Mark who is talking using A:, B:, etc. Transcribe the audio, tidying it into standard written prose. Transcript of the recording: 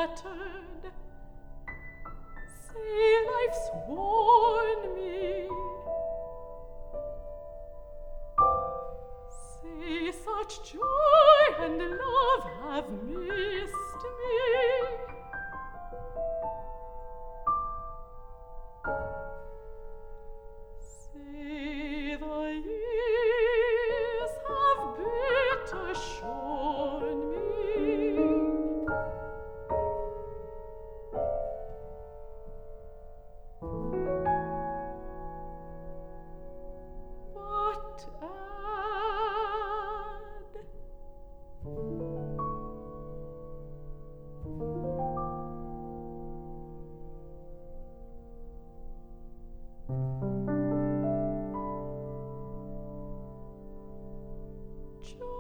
A: scattered. Say life's worn me. Say such joy and love have missed me. Say the years have bitter shorn me. But add